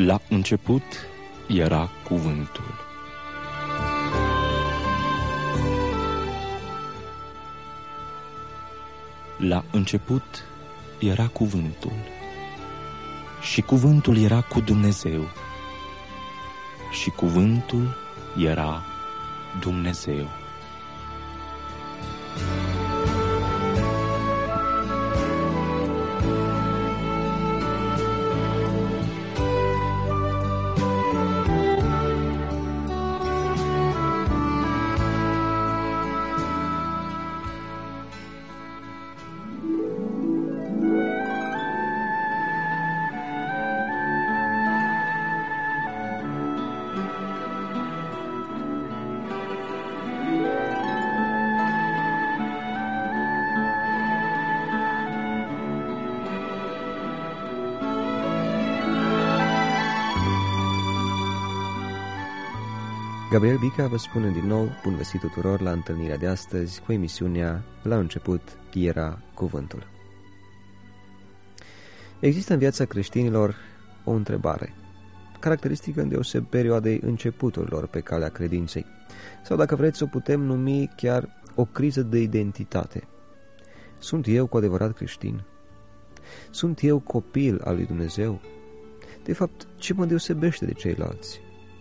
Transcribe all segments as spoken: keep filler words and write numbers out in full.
La început era Cuvântul. La început era Cuvântul, și Cuvântul era cu Dumnezeu, și Cuvântul era Dumnezeu. Gabriel Bica vă spune din nou bun găsit tuturor la întâlnirea de astăzi cu emisiunea La început era Cuvântul. Există în viața creștinilor o întrebare, caracteristică îndeoseb perioadei începuturilor pe calea credinței, sau dacă vreți o putem numi chiar o criză de identitate. Sunt eu cu adevărat creștin? Sunt eu copil al lui Dumnezeu? De fapt, ce mă deosebește de ceilalți?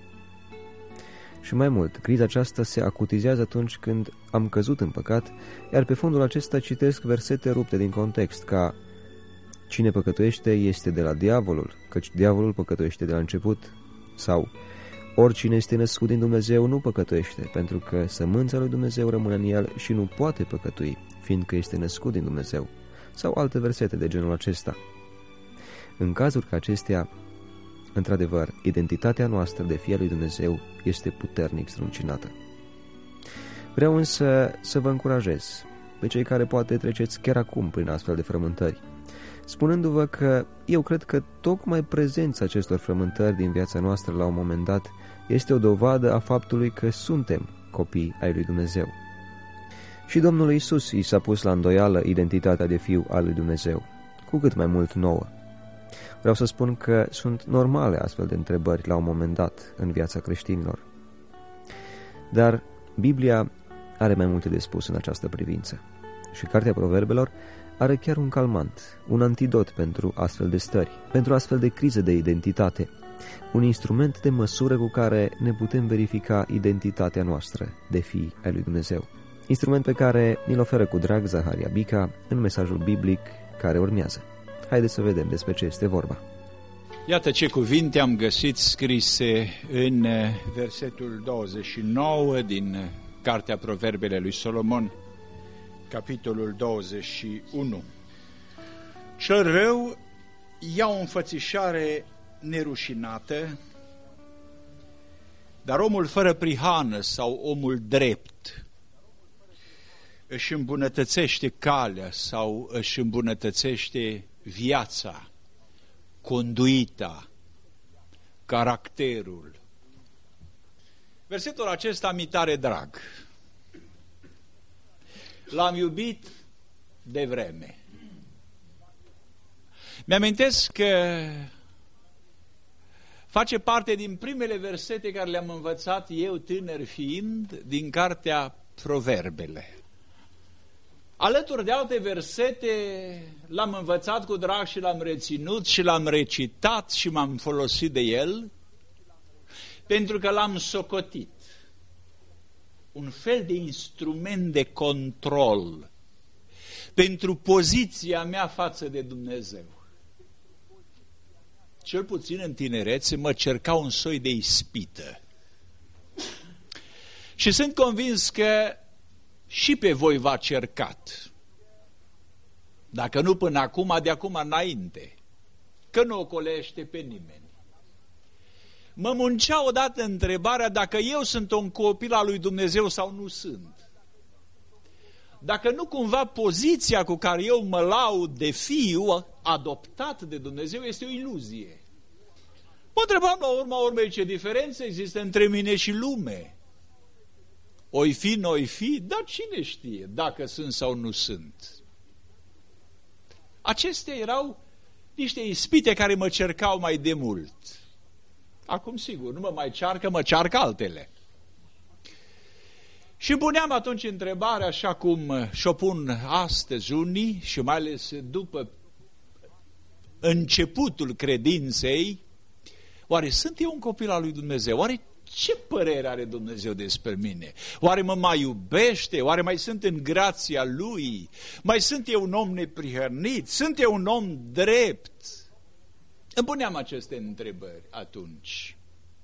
Și mai mult, criza aceasta se acutizează atunci când am căzut în păcat, iar pe fondul acesta citesc versete rupte din context, ca cine păcătuiește este de la diavolul, căci diavolul păcătuiește de la început, sau oricine este născut din Dumnezeu nu păcătuiește, pentru că sămânța lui Dumnezeu rămâne în el și nu poate păcătui, fiindcă este născut din Dumnezeu, sau alte versete de genul acesta. În cazuri ca acestea, într-adevăr, identitatea noastră de fii al lui Dumnezeu este puternic struncinată. Vreau însă să vă încurajez pe cei care poate treceți chiar acum prin astfel de frământări, spunându-vă că eu cred că tocmai prezența acestor frământări din viața noastră la un moment dat este o dovadă a faptului că suntem copii ai lui Dumnezeu. Și Domnul Iisus i s-a pus la îndoială identitatea de fiu al lui Dumnezeu, cu cât mai mult nouă. Vreau să spun că sunt normale astfel de întrebări la un moment dat în viața creștinilor. Dar Biblia are mai multe de spus în această privință. Și Cartea Proverbelor are chiar un calmant, un antidot pentru astfel de stări, pentru astfel de crize de identitate, un instrument de măsură cu care ne putem verifica identitatea noastră de fii ai lui Dumnezeu. Instrument pe care ni-l oferă cu drag Zaharia Bica în mesajul biblic care urmează. Haideți să vedem despre ce este vorba. Iată ce cuvinte am găsit scrise în versetul douăzeci și nouă din Cartea Proverbele lui Solomon, capitolul douăzeci și unu. Cel rău ia o înfățișare nerușinată, dar omul fără prihană sau omul drept își îmbunătățește calea sau își îmbunătățește viața, conduita, caracterul. Versetul acesta mi tare drag. L-am iubit de vreme. Mi-amintesc că face parte din primele versete care le-am învățat eu tânăr fiind din Cartea Proverbele. Alături de alte versete l-am învățat cu drag și l-am reținut și l-am recitat și m-am folosit de el, pentru că l-am socotit. Un fel de instrument de control pentru poziția mea față de Dumnezeu. Cel puțin în tinerețe mă cerca un soi de ispită. Și sunt convins că și pe voi v-a cercat. Dacă nu până acum, de acum înainte, că nu ocolește pe nimeni. Mă muncea odată întrebarea dacă eu sunt un copil al lui Dumnezeu sau nu sunt. Dacă nu cumva poziția cu care eu mă laud de fiu adoptat de Dumnezeu este o iluzie. Mă întrebam la urma urmei ce diferență există între mine și lume. Oi fi, n-oi fi, dar cine știe dacă sunt sau nu sunt. Acestea erau niște ispite care mă cercau mai de mult. Acum sigur, nu mă mai cearcă, mă cearcă altele. Și puneam atunci întrebarea, așa cum și-o pun astăzi unii, și mai ales după începutul credinței, oare sunt eu un copil al lui Dumnezeu? Oare ce părere are Dumnezeu despre mine? Oare mă mai iubește? Oare mai sunt în grația Lui? Mai sunt eu un om neprihănit? Sunt eu un om drept? Îmi puneam aceste întrebări atunci.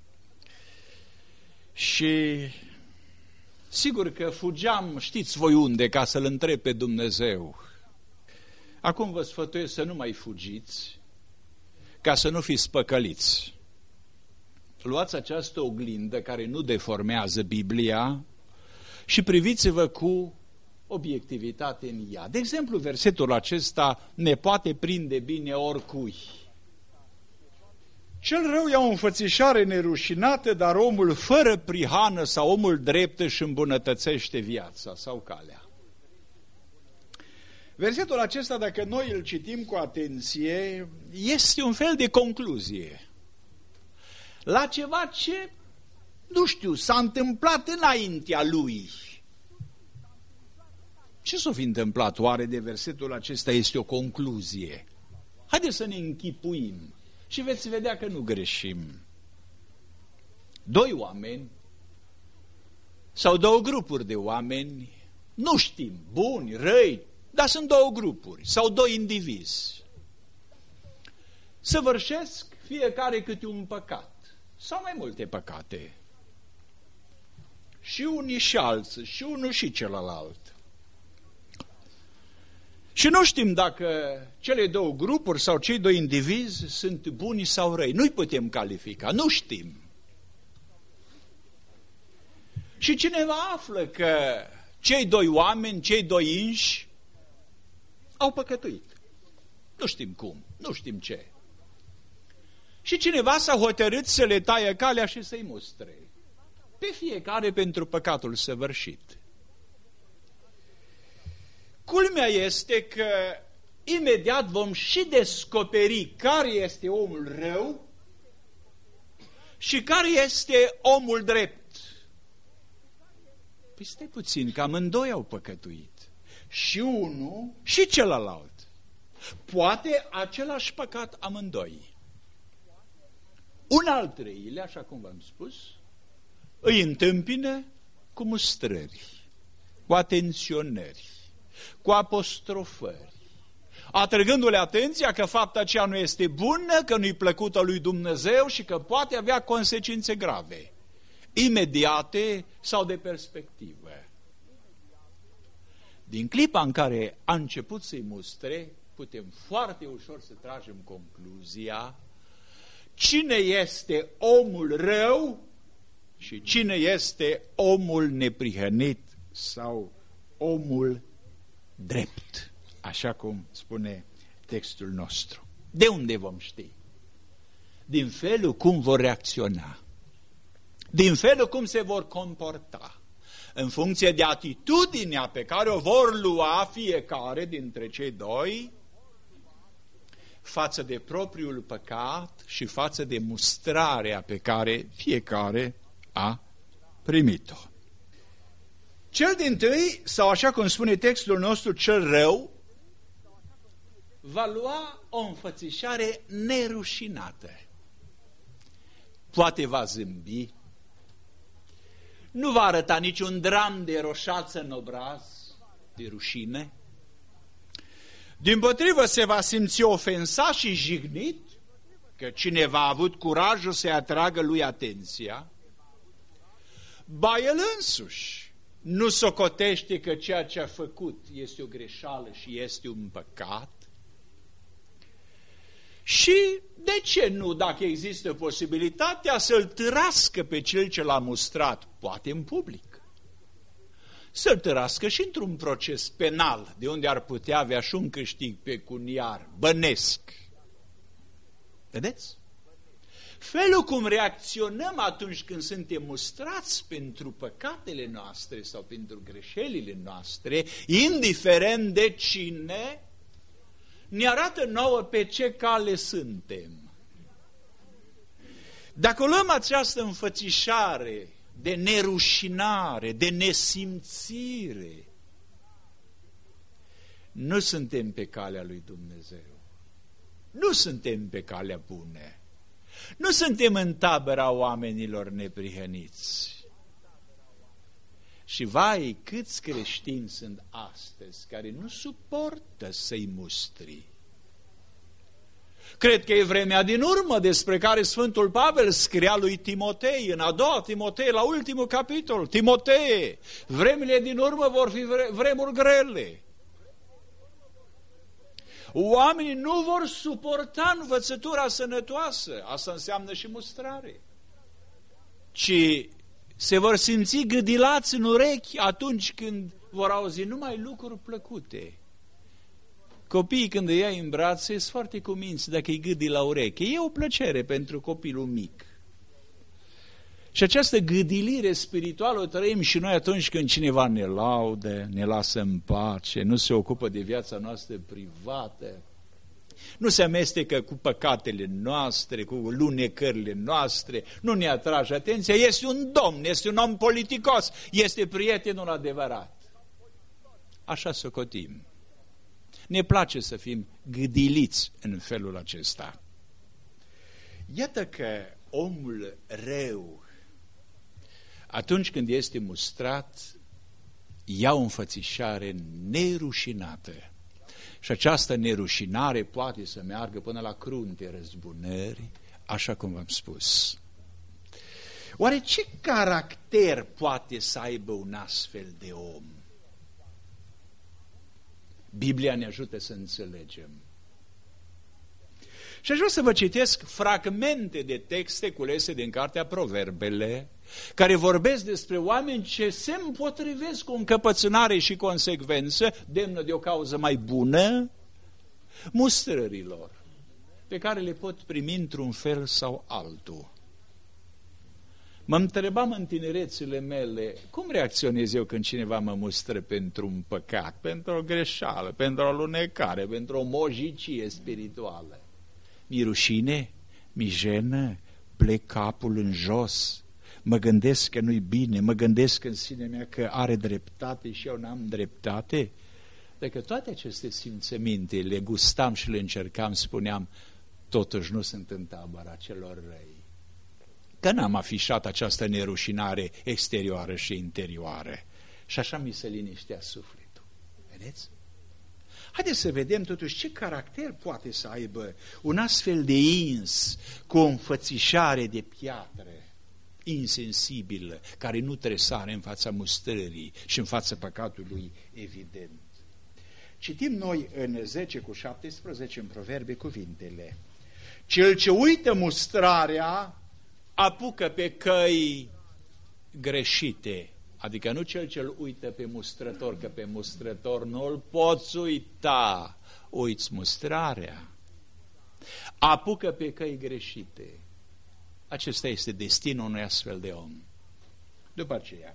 Și sigur că fugeam, știți voi unde, ca să-L întreb pe Dumnezeu. Acum vă sfătuiesc să nu mai fugiți, ca să nu fiți păcăliți. Luați această oglindă care nu deformează Biblia și priviți-vă cu obiectivitate în ea. De exemplu, versetul acesta ne poate prinde bine oricui. Cel rău ia o înfățișare nerușinată, dar omul fără prihană sau omul drept își îmbunătățește viața sau calea. Versetul acesta, dacă noi îl citim cu atenție, este un fel de concluzie la ceva ce, nu știu, s-a întâmplat înaintea lui. Ce s-o fi întâmplat oare de versetul acesta este o concluzie? Haideți să ne închipuim și veți vedea că nu greșim. Doi oameni sau două grupuri de oameni, nu știm, buni, răi, dar sunt două grupuri sau doi indivizi. Săvârșesc fiecare câte un păcat sau mai multe păcate. Și unii și alții, și unul și celălalt. Și nu știm dacă cele două grupuri sau cei doi indivizi sunt buni sau răi. Nu-i putem califica, nu știm. Și cineva află că cei doi oameni, cei doi inși, au păcătuit. Nu știm cum, nu știm ce. Și cineva s-a hotărât să le taie calea și să-i mustre. Pe fiecare pentru păcatul săvârșit. Culmea este că imediat vom și descoperi care este omul rău și care este omul drept. Păi stai puțin, că amândoi au păcătuit. Și unul și celălalt. Poate același păcat amândoi. Un al treilea, așa cum v-am spus, îi întâmpină cu mustrări, cu atenționări, cu apostrofări, atrăgându-le atenția că fapta aceea nu este bună, că nu-i plăcută lui Dumnezeu și că poate avea consecințe grave, imediate sau de perspectivă. Din clipa în care a început să-i mustre, putem foarte ușor să tragem concluzia cine este omul rău și cine este omul neprihănit sau omul drept, așa cum spune textul nostru. De unde vom ști? Din felul cum vor reacționa, din felul cum se vor comporta, în funcție de atitudinea pe care o vor lua fiecare dintre cei doi față de propriul păcat și față de mustrarea pe care fiecare a primit-o. Cel dintâi, sau așa cum spune textul nostru, cel rău, va lua o înfățișare nerușinată. Poate va zâmbi, nu va arăta niciun dram de roșață în obraz, de rușine. Dimpotrivă se va simți ofensat și jignit că cineva a avut curajul să-i atragă lui atenția. Ba el însuși nu socotește că ceea ce a făcut este o greșeală și este un păcat. Și de ce nu, dacă există posibilitatea, să-l târască pe cel ce l-a mustrat, poate în public, să-l târască și într-un proces penal, de unde ar putea avea și un câștig pecuniar, bănesc. Vedeți? Felul cum reacționăm atunci când suntem mustrați pentru păcatele noastre sau pentru greșelile noastre, indiferent de cine, ne arată nouă pe ce cale suntem. Dacă luăm această înfățișare de nerușinare, de nesimțire, nu suntem pe calea lui Dumnezeu. Nu suntem pe calea bună. Nu suntem în tabăra oamenilor neprihăniți. Și vai, câți creștini sunt astăzi care nu suportă să-i mustri. Cred că e vremea din urmă despre care Sfântul Pavel scria lui Timotei, în a doua Timotei, la ultimul capitol. Timotei, vremile din urmă vor fi vre vremuri grele. Oamenii nu vor suporta învățătura sănătoasă, asta înseamnă și mustrare, ci se vor simți gâdilați în urechi atunci când vor auzi numai lucruri plăcute. Copiii, când îi iei în brațe, sunt foarte cuminți dacă îi gâdi la ureche. E o plăcere pentru copilul mic. Și această gâdilire spirituală o trăim și noi atunci când cineva ne laudă, ne lasă în pace, nu se ocupă de viața noastră privată, nu se amestecă cu păcatele noastre, cu lunecările noastre, nu ne atrage atenția, este un domn, este un om politicos, este prietenul adevărat. Așa socotim. Ne place să fim gâdiliți în felul acesta. Iată că omul rău, atunci când este mustrat, ia o înfățișare nerușinată. Și această nerușinare poate să meargă până la crunte răzbunări, așa cum v-am spus. Oare ce caracter poate să aibă un astfel de om? Biblia ne ajută să înțelegem. Și aș vrea să vă citesc fragmente de texte culese din cartea Proverbele, care vorbesc despre oameni ce se împotrivesc cu încăpățânare și consecvență, demnă de o cauză mai bună, mustrărilor, pe care le pot primi într-un fel sau altul. Mă întrebam în tinerețile mele, cum reacționez eu când cineva mă mustră pentru un păcat, pentru o greșeală, pentru o lunecare, pentru o mojicie spirituală? Mi rușine, mi jenă, plec capul în jos, mă gândesc că nu-i bine, mă gândesc în sinea mea că are dreptate și eu n-am dreptate. Dacă toate aceste simțăminte le gustam și le încercam, spuneam, totuși nu sunt în tabăra celor răi. Că n-am afișat această nerușinare exterioară și interioară. Și așa mi se liniștea sufletul. Vedeți? Haideți să vedem totuși ce caracter poate să aibă un astfel de ins cu o înfățișare de piatră, insensibilă, care nu tresare în fața mustrării și în fața păcatului evident. Citim noi în zece cu șaptesprezece în Proverbe cuvintele: cel ce uită mustrarea apucă pe căi greșite. Adică nu cel ce-l uită pe mustrător, că pe mustrător nu îl poți uita, uiți mustrarea. Apucă pe căi greșite. Acesta este destinul unui astfel de om. După aceea,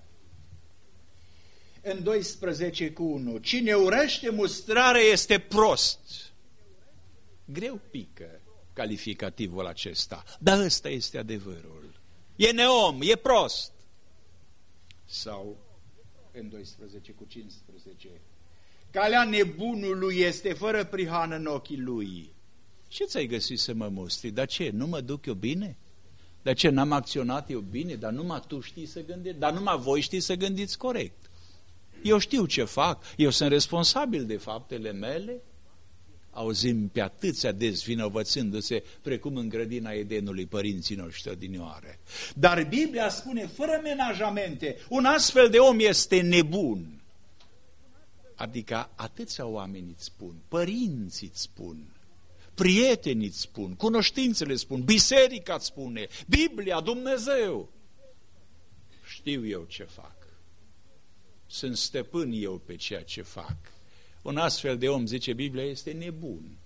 în doisprezece cu unu, cine urăște mustrarea este prost. Greu pică calificativul acesta, dar ăsta este adevărul. E neom, e prost. Sau în doisprezece cu cincisprezece, calea nebunului este fără prihană în ochii lui. Ce ți-ai găsit să mă mustri? Dar ce, nu mă duc eu bine? Dar ce, n-am acționat eu bine? Dar numai tu știi să gândești? Dar numai voi știi să gândiți corect? Eu știu ce fac, eu sunt responsabil de faptele mele. Auzim pe atâția dezvinovățându-se, precum în grădina Edenului părinții noștri odinioare. Dar Biblia spune, fără menajamente, un astfel de om este nebun. Adică atâția oameni îți spun, părinții îți spun, prietenii îți spun, cunoștințele îți spun, biserica îți spune, Biblia, Dumnezeu. Știu eu ce fac. Sunt stăpân eu pe ceea ce fac. Un astfel de om, zice Biblia, este nebun.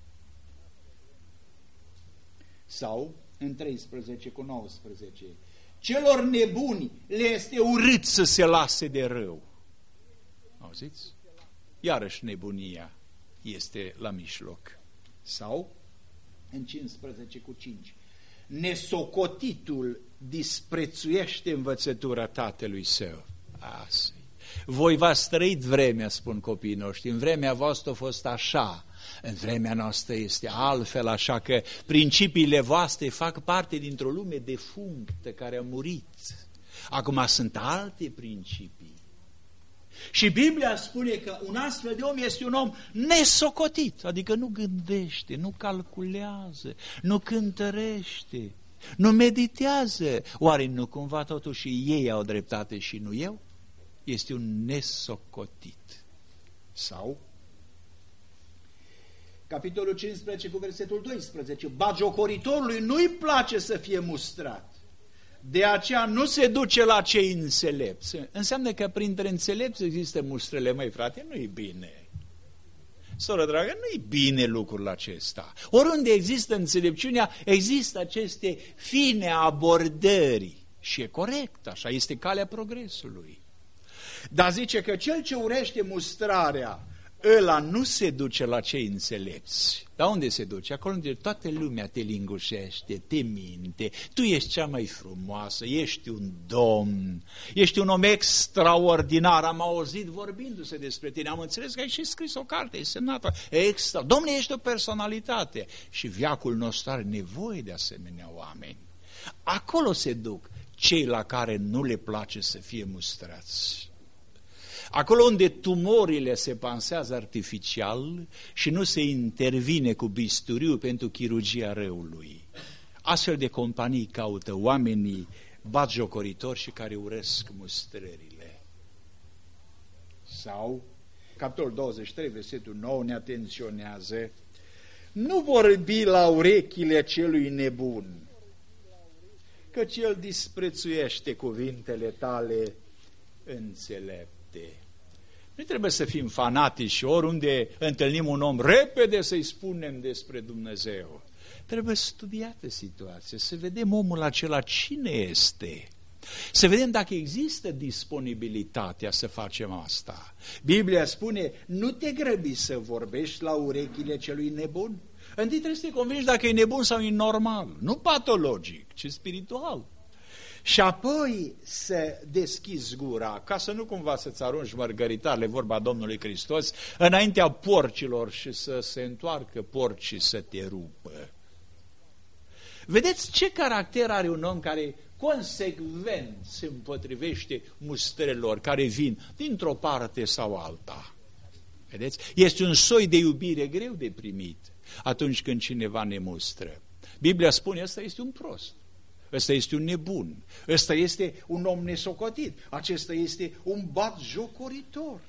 Sau, în treisprezece cu nouăsprezece, celor nebuni le este urât să se lase de rău. Auziți? Iarăși nebunia este la mijloc. Sau, în cincisprezece cu cinci, nesocotitul disprețuiește învățătura tatălui său. Asta. Voi v-ați trăit vremea, spun copiii noștri, în vremea voastră a fost așa, în vremea noastră este altfel, așa că principiile voastre fac parte dintr-o lume defunctă care a murit. Acum sunt alte principii. Și Biblia spune că un astfel de om este un om nesocotit, adică nu gândește, nu calculează, nu cântărește, nu meditează. Oare nu cumva totuși ei au dreptate și nu eu? Este un nesocotit. Sau capitolul cincisprezece cu versetul doisprezece, bagiocoritorului nu-i place să fie mustrat, de aceea nu se duce la cei înțelepți. Înseamnă că printre înțelepți există mustrele. Măi frate, nu-i bine. Soră dragă, nu-i bine lucrul acesta. Oriunde există înțelepciunea, există aceste fine abordări. Și e corect, așa este calea progresului. Dar zice că cel ce urește mustrarea, ăla nu se duce la cei înțelepți. Dar unde se duce? Acolo unde toată lumea te lingușește, te minte, tu ești cea mai frumoasă, ești un domn, ești un om extraordinar. Am auzit vorbindu-se despre tine, am înțeles că ai și scris o carte, e semnată, extra. Domnule, ești o personalitate și veacul nostru are nevoie de asemenea oameni. Acolo se duc cei la care nu le place să fie mustrați. Acolo unde tumorile se pansează artificial și nu se intervine cu bisturiu pentru chirurgia răului. Astfel de companii caută oamenii batjocoritori și care urăsc mustrările. Sau, capitolul douăzeci și trei, versetul nouă ne atenționează, nu vorbi la urechile celui nebun, căci el disprețuiește cuvintele tale înțelepte. Nu trebuie să fim fanatici și oriunde întâlnim un om, repede să-i spunem despre Dumnezeu. Trebuie studiată situația, să vedem omul acela cine este, să vedem dacă există disponibilitatea să facem asta. Biblia spune, nu te grăbi să vorbești la urechile celui nebun. Întâi trebuie să te convingi dacă e nebun sau e normal, nu patologic, ci spiritual. Și apoi să deschizi gura, ca să nu cumva să-ți arunci mărgăritarele, vorba Domnului Hristos, înaintea porcilor și să se întoarcă porcii să te rupă. Vedeți ce caracter are un om care consecvent se împotrivește mustrelor care vin dintr-o parte sau alta. Vedeți? Este un soi de iubire greu de primit atunci când cineva ne mustră. Biblia spune, ăsta este un prost. Ăsta este un nebun, ăsta este un om nesocotit, acesta este un batjocoritor.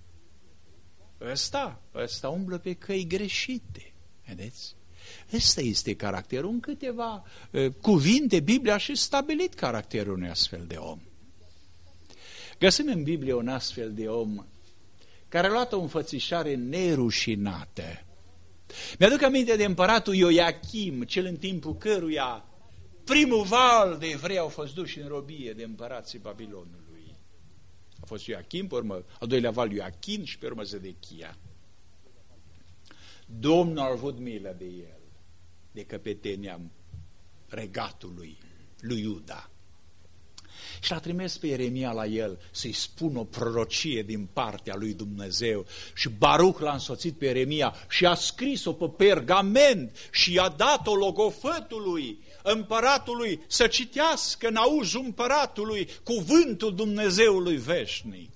Ăsta, ăsta umblă pe căi greșite, vedeți? Ăsta este caracterul. În câteva uh, cuvinte, Biblia a și stabilit caracterul unui astfel de om. Găsim în Biblie un astfel de om care a luat o înfățișare nerușinată. Mi-aduc aminte de împăratul Ioachim, cel în timpul căruia primul val de evrei au fost duși în robie de împărații Babilonului. A fost Ioachim, pe urmă, al doilea val Ioachim și pe urmă Zedechia. Domnul a avut milă de el, de căpetenia regatului lui Iuda. Și l-a trimis pe Ieremia la el să-i spună o prorocie din partea lui Dumnezeu. Și Baruch l-a însoțit pe Ieremia și a scris-o pe pergament și i-a dat-o logofătului, împăratului, să citească în auzul împăratului cuvântul Dumnezeului veșnic.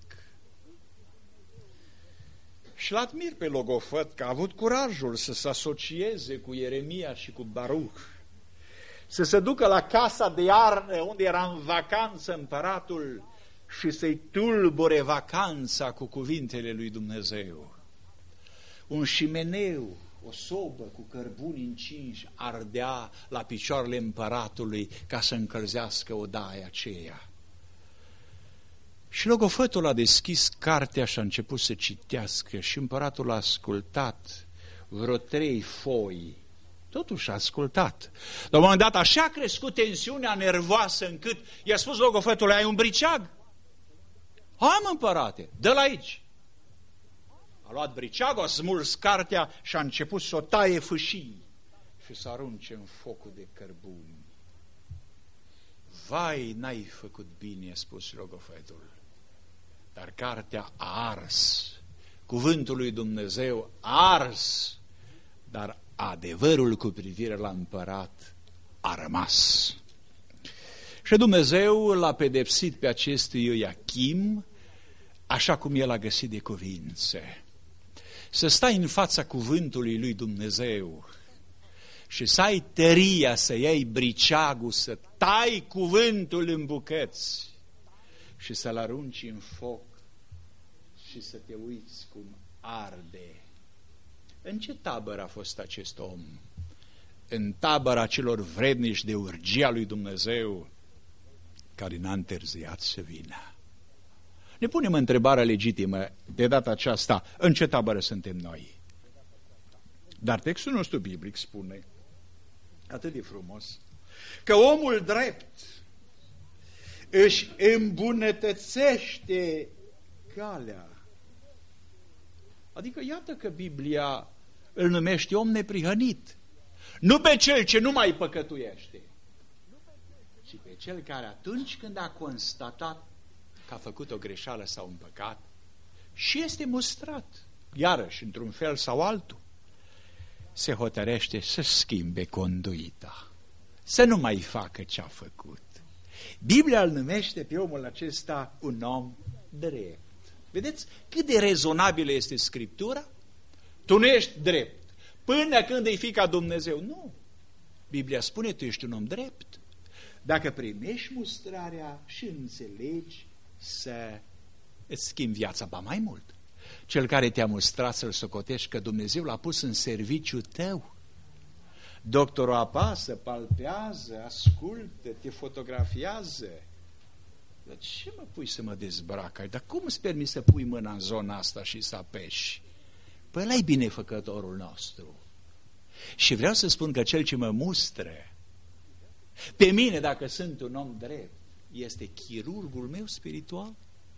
Și l-admir pe logofăt că a avut curajul să se asocieze cu Ieremia și cu Baruch, să se ducă la casa de iarnă unde era în vacanță împăratul și să-i tulbure vacanța cu cuvintele lui Dumnezeu. Un șimeneu, o sobă cu cărbuni încinși ardea la picioarele împăratului ca să încălzească odaia aceea. Și logofătul a deschis cartea și a început să citească și împăratul a ascultat vreo trei foi. Totuși a ascultat. La un moment dat așa a crescut tensiunea nervoasă încât i-a spus logofătului, ai un briceag? Am, împărate, dă-l aici. A luat briceagul, a smuls cartea și a început să o taie fâșii și să arunce în focul de cărbuni. vai, n-ai făcut bine, a spus logofetul. Dar cartea a ars, cuvântul lui Dumnezeu a ars, dar adevărul cu privire la împărat a rămas. Și Dumnezeu l-a pedepsit pe acest Ioachim așa cum el a găsit de cuvințe. Să stai în fața cuvântului lui Dumnezeu și să ai tăria să iei briceagul, să tai cuvântul în bucăți și să-l arunci în foc și să te uiți cum arde. În ce tabără a fost acest om? În tabăra celor vrednici de urgia lui Dumnezeu, care n-a întârziat să vină. Ne punem întrebarea legitimă de data aceasta, în ce tabără suntem noi? Dar textul nostru biblic spune atât de frumos că omul drept își îmbunătățește calea. Adică iată că Biblia îl numește om neprihănit. Nu pe cel ce nu mai păcătuiește, ci pe cel care atunci când a constatat că a făcut o greșeală sau un păcat și este mustrat, iarăși, într-un fel sau altul, se hotărește să schimbe conduita, să nu mai facă ce a făcut. Biblia îl numește pe omul acesta un om drept. Vedeți cât de rezonabilă este Scriptura? Tu nu ești drept până când îi fi ca Dumnezeu. Nu. Biblia spune, tu ești un om drept dacă primești mustrarea și înțelegi să îți schimbi viața. Ba mai mult, cel care te-a mustrat să-l socotești că Dumnezeu l-a pus în serviciu tău. Doctorul apasă, palpează, ascultă, te fotografiază. Dar ce mă pui să mă dezbrac? Dar cum îți permiți să pui mâna în zona asta și să apeși? Păi ăla-i binefăcătorul nostru. Și vreau să spun că cel ce mă mustră pe mine, dacă sunt un om drept, este chirurgul meu spiritual.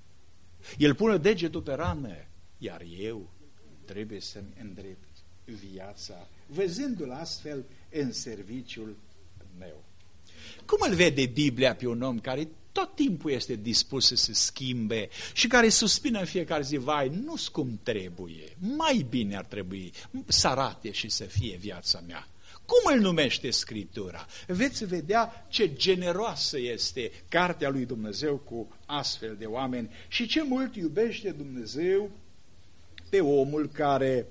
El pune degetul pe rană, iar eu trebuie să-mi îndrept viața, văzându-l astfel în serviciul meu. Cum îl vede Biblia pe un om care tot timpul este dispus să se schimbe și care suspină în fiecare zi, vai, nu-s cum trebuie, mai bine ar trebui să arate și să fie viața mea? Cum îl numește Scriptura? Veți vedea ce generoasă este cartea lui Dumnezeu cu astfel de oameni și ce mult iubește Dumnezeu pe omul care,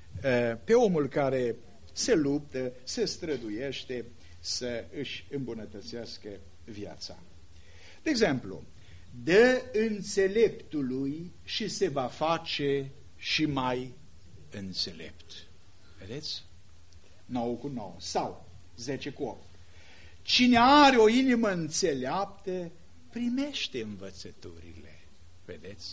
pe omul care se luptă, se străduiește să își îmbunătățească viața. De exemplu, dă înțeleptului și se va face și mai înțelept. Vedeți? nouă cu nouă sau zece cu opt. Cine are o inimă înțeleaptă primește învățăturile. Vedeți?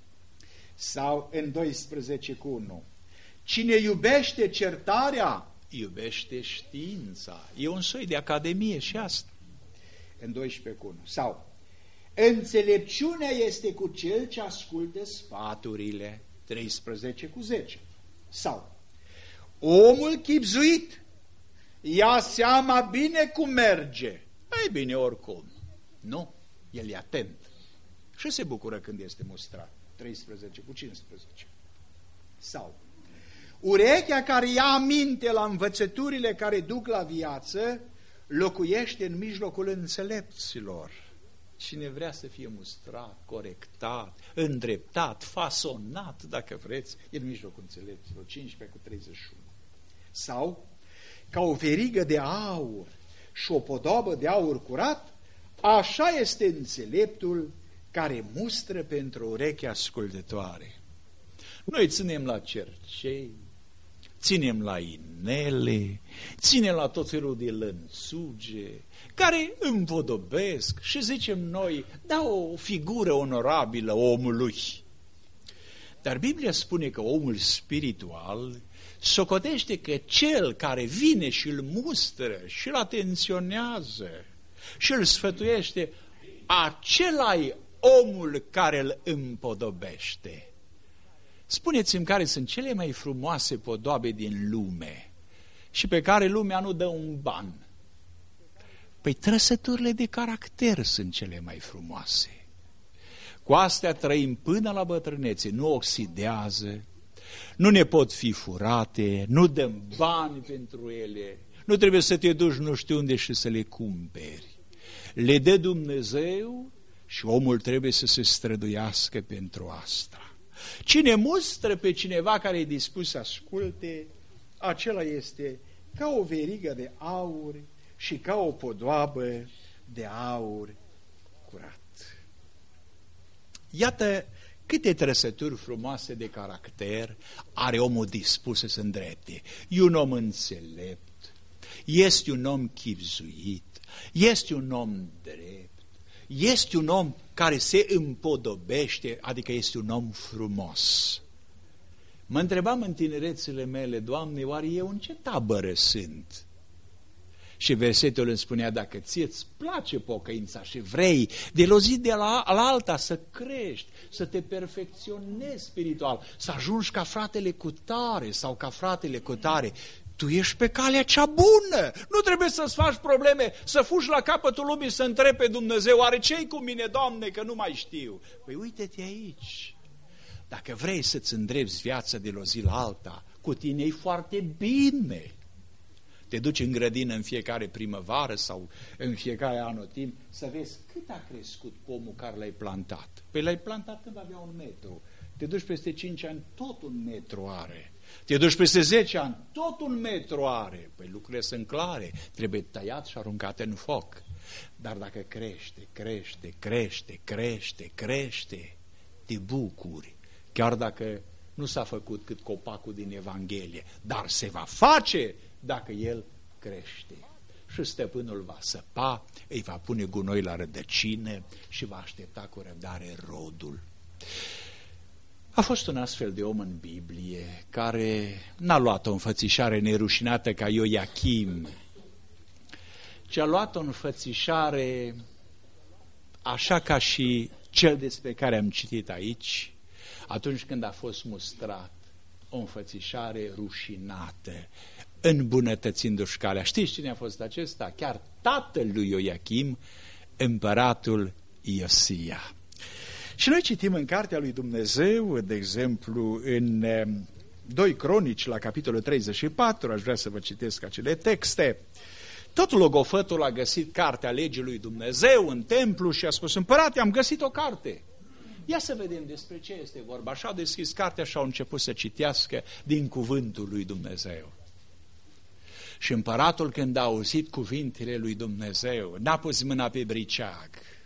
Sau în doisprezece cu unu. Cine iubește certarea iubește știința. E un soi de academie și asta. În doisprezece cu unu. Sau înțelepciunea este cu cel ce ascultă sfaturile. treisprezece cu zece. Sau omul chibzuit ia seama bine cum merge. Ei bine, oricum. Nu, el e atent și se bucură când este mustrat. treisprezece cu cincisprezece. Sau urechea care ia aminte la învățăturile care duc la viață locuiește în mijlocul înțelepților. Cine vrea să fie mustrat, corectat, îndreptat, fasonat, dacă vreți, e în mijlocul înțelepților. cincisprezece cu treizeci și unu. Sau, ca o verigă de aur și o podobă de aur curat, așa este înțeleptul care mustră pentru ureche ascultătoare. Noi ținem la cercei, ținem la inele, ținem la tot felul de lănțuge, care împodobesc și zicem noi, da, o figură onorabilă omului. Dar Biblia spune că omul spiritual socotește că cel care vine și îl mustră și îl atenționează și îl sfătuiește, acela-i omul care îl împodobește. Spuneți-mi care sunt cele mai frumoase podoabe din lume și pe care lumea nu dă un ban. Păi trăsăturile de caracter sunt cele mai frumoase. Cu astea trăim până la bătrânețe, nu oxidează, nu ne pot fi furate, nu dăm bani pentru ele, nu trebuie să te duci nu știu unde și să le cumperi. Le dă Dumnezeu și omul trebuie să se străduiască pentru asta. Cine mustră pe cineva care e dispus să asculte, acela este ca o verigă de aur și ca o podoabă de aur curat. Iată câte trăsături frumoase de caracter are omul dispus să se îndrepte. E un om înțelept, este un om chibzuit, este un om drept, este un om care se împodobește, adică este un om frumos. Mă întrebam în tinerețile mele, Doamne, oare eu în ce tabără sunt? Și versetul îmi spunea, dacă ție-ți place pocăința și vrei de la o zi de la, la alta să crești, să te perfecționezi spiritual, să ajungi ca fratele cu tare sau ca fratele cu tare, tu ești pe calea cea bună. Nu trebuie să-ți faci probleme, să fugi la capătul lumii, să întrebi pe Dumnezeu, oare ce-i cu mine, Doamne, că nu mai știu? Păi uite-te aici. Dacă vrei să-ți îndrepți viața de la o zi la alta, cu tine e foarte bine. Te duci în grădină în fiecare primăvară sau în fiecare anotimp să vezi cât a crescut pomul care l-ai plantat. Păi l-ai plantat când avea un metru. Te duci peste cinci ani, tot un metru are. Te duci peste zece ani, tot un metru are. Păi lucrurile sunt clare, trebuie tăiat și aruncat în foc. Dar dacă crește, crește, crește, crește, crește, te bucuri. Chiar dacă nu s-a făcut cât copacul din Evanghelie, dar se va face dacă el crește. Și stăpânul va săpa, îi va pune gunoi la rădăcină și va aștepta cu răbdare rodul. A fost un astfel de om în Biblie care n-a luat o înfățișare nerușinată ca Ioachim, ci a luat o înfățișare așa ca și cel despre care am citit aici, atunci când a fost mustrat, o înfățișare rușinată, îmbunătățindu-și calea. Știți cine a fost acesta? Chiar tatăl lui Ioachim, împăratul Iosia. Și noi citim în Cartea lui Dumnezeu, de exemplu, în doi Cronici, la capitolul treizeci și patru, aș vrea să vă citesc acele texte. Tot logofătul a găsit cartea legii lui Dumnezeu în templu și a spus, împărate, am găsit o carte. Ia să vedem despre ce este vorba. Și au deschis cartea și au început să citească din cuvântul lui Dumnezeu. Și împăratul, când a auzit cuvintele lui Dumnezeu, n-a pus mâna pe briceag,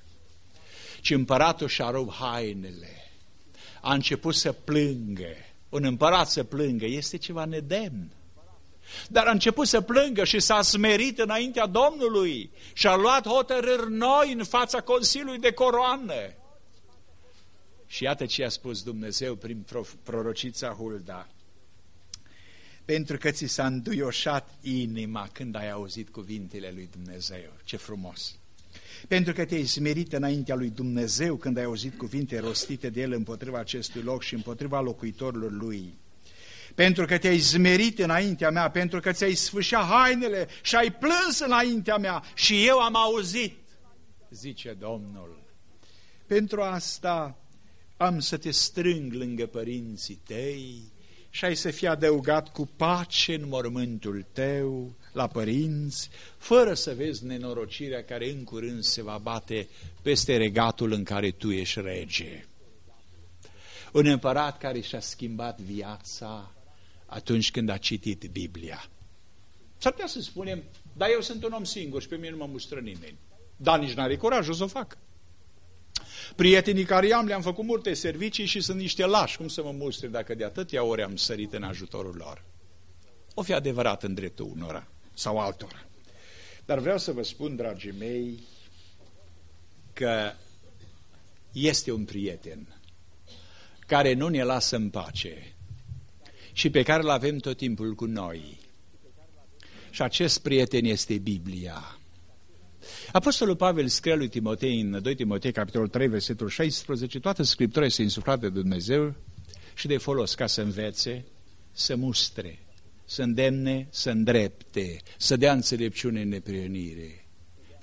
ci împăratul și-a rupt hainele, a început să plângă. Un împărat să plângă este ceva nedemn. Dar a început să plângă și s-a smerit înaintea Domnului și a luat hotărâri noi în fața Consiliului de Coroană. Și iată ce a spus Dumnezeu prin prorocița Hulda. Pentru că ți s-a înduioșat inima când ai auzit cuvintele lui Dumnezeu. Ce frumos! Pentru că te-ai smerit înaintea lui Dumnezeu când ai auzit cuvinte rostite de El împotriva acestui loc și împotriva locuitorilor lui. Pentru că te-ai smerit înaintea mea, pentru că ți-ai sfâșat hainele și ai plâns înaintea mea și eu am auzit, zice Domnul. Pentru asta am să te strâng lângă părinții tăi și ai să fii adăugat cu pace în mormântul tău la părinți, fără să vezi nenorocirea care în curând se va bate peste regatul în care tu ești rege. Un împărat care și-a schimbat viața atunci când a citit Biblia. S-ar putea să spunem, dar eu sunt un om singur și pe mine nu mă mustră nimeni. Dar nici n-are curajul să o fac. Prietenii care am le-am făcut multe servicii și sunt niște lași. Cum să mă mustre dacă de atâtea ori am sărit în ajutorul lor? O fi adevărat în dreptul unora sau altora. Dar vreau să vă spun, dragii mei, că este un prieten care nu ne lasă în pace și pe care îl avem tot timpul cu noi. Și acest prieten este Biblia. Apostolul Pavel scrie lui Timotei în doi Timotei, capitolul trei, versetul șaisprezece, toată Scriptura este insuflată de Dumnezeu și de folos ca să învețe, să mustre, să îndemne, să îndrepte, să dea înțelepciune în neprihănire,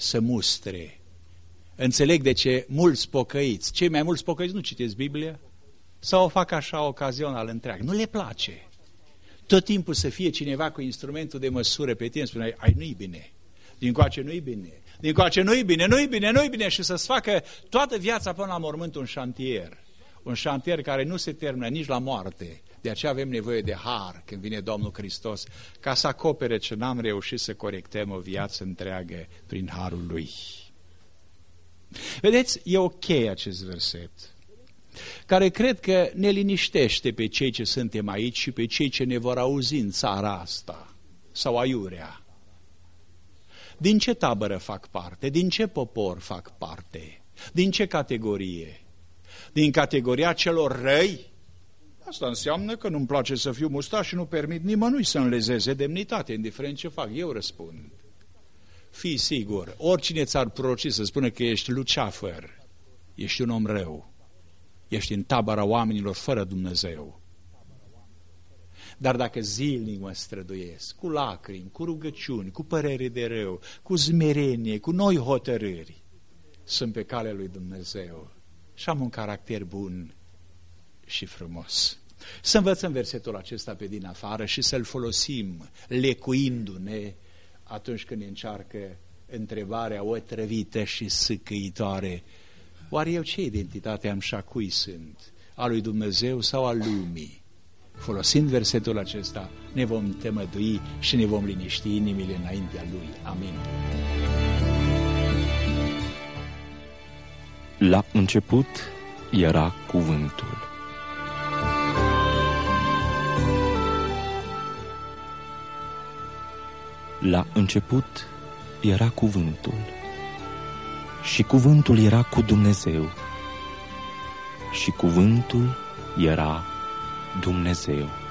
să mustre. Înțeleg de ce mulți pocăiți, cei mai mulți pocăiți nu citesc Biblia sau o fac așa ocazional întreagă. Nu le place. Tot timpul să fie cineva cu instrumentul de măsură pe tine, spune, ai, nu-i bine, dincoace nu-i bine, dincoace nu-i bine, nu-i bine, nu-i bine, și să-ți facă toată viața până la mormânt un șantier. Un șantier care nu se termină nici la moarte. De aceea avem nevoie de har când vine Domnul Hristos, ca să acopere ce n-am reușit să corectăm o viață întreagă prin harul Lui. Vedeți, e ok acest verset, care cred că ne liniștește pe cei ce suntem aici și pe cei ce ne vor auzi în țara asta sau aiurea. Din ce tabără fac parte? Din ce popor fac parte? Din ce categorie? Din categoria celor răi? Asta înseamnă că nu-mi place să fiu mustaș și nu permit nimănui să-mi lezeze demnitate, indiferent ce fac. Eu răspund. Fii sigur, oricine ți-ar proroci să spună că ești luceafăr, ești un om rău, ești în tabăra oamenilor fără Dumnezeu. Dar dacă zilnic mă străduiesc, cu lacrimi, cu rugăciuni, cu părere de rău, cu smerenie, cu noi hotărâri, sunt pe calea lui Dumnezeu și am un caracter bun și frumos. Să învățăm versetul acesta pe din afară și să-l folosim lecuindu-ne atunci când ne încearcă întrebarea otrăvită și sâcăitoare. Oare eu ce identitate am și a cui sunt? A lui Dumnezeu sau a lumii? Folosind versetul acesta, ne vom temădui și ne vom liniști inimile înaintea Lui. Amin. La început era cuvântul. La început era cuvântul. Și cuvântul era cu Dumnezeu. Și cuvântul era Dumnezeu.